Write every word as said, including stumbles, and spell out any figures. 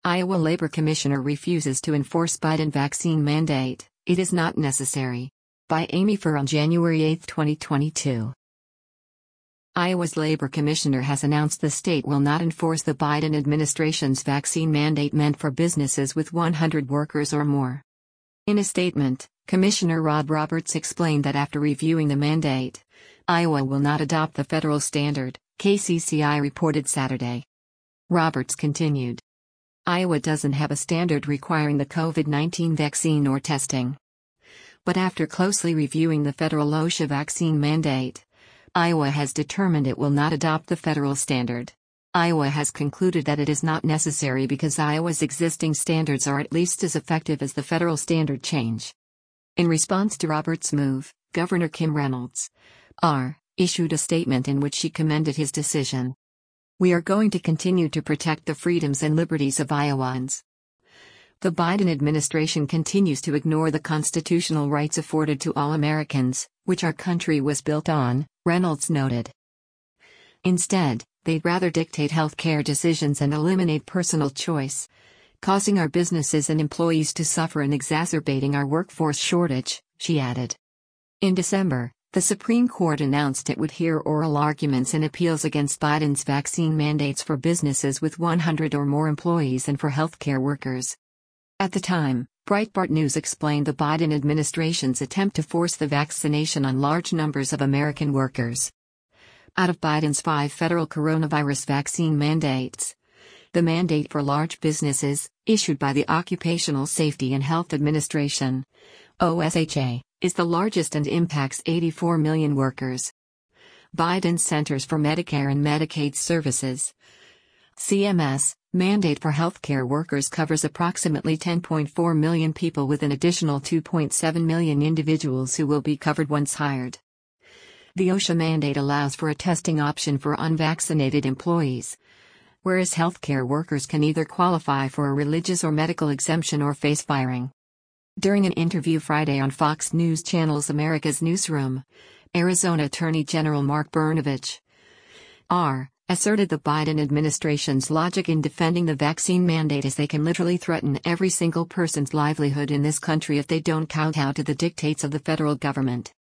Iowa Labor Commissioner refuses to enforce Biden vaccine mandate, it is not necessary. By Amy Furr on January eighth, twenty twenty-two. Iowa's Labor Commissioner has announced the state will not enforce the Biden administration's vaccine mandate meant for businesses with one hundred workers or more. In a statement, Commissioner Rod Roberts explained that after reviewing the mandate, Iowa will not adopt the federal standard, K C C I reported Saturday. Roberts continued. Iowa doesn't have a standard requiring the COVID nineteen vaccine or testing. But after closely reviewing the federal OSHA vaccine mandate, Iowa has determined it will not adopt the federal standard. Iowa has concluded that it is not necessary because Iowa's existing standards are at least as effective as the federal standard change. In response to Roberts' move, Governor Kim Reynolds, R., issued a statement in which she commended his decision. We are going to continue to protect the freedoms and liberties of Iowans. The Biden administration continues to ignore the constitutional rights afforded to all Americans, which our country was built on, Reynolds noted. Instead, they'd rather dictate health care decisions and eliminate personal choice, causing our businesses and employees to suffer and exacerbating our workforce shortage, she added. In December, the Supreme Court announced it would hear oral arguments in appeals against Biden's vaccine mandates for businesses with one hundred or more employees and for healthcare workers. At the time, Breitbart News explained the Biden administration's attempt to force the vaccination on large numbers of American workers. Out of Biden's five federal coronavirus vaccine mandates, the mandate for large businesses, issued by the Occupational Safety and Health Administration, O S H A, is the largest and impacts eighty-four million workers. Biden's Centers for Medicare and Medicaid Services, C M S, mandate for healthcare workers covers approximately ten point four million people with an additional two point seven million individuals who will be covered once hired. The OSHA mandate allows for a testing option for unvaccinated employees, whereas healthcare workers can either qualify for a religious or medical exemption or face firing. During an interview Friday on Fox News Channel's America's Newsroom, Arizona Attorney General Mark Brnovich, R., asserted the Biden administration's logic in defending the vaccine mandate as they can literally threaten every single person's livelihood in this country if they don't kowtow to the dictates of the federal government.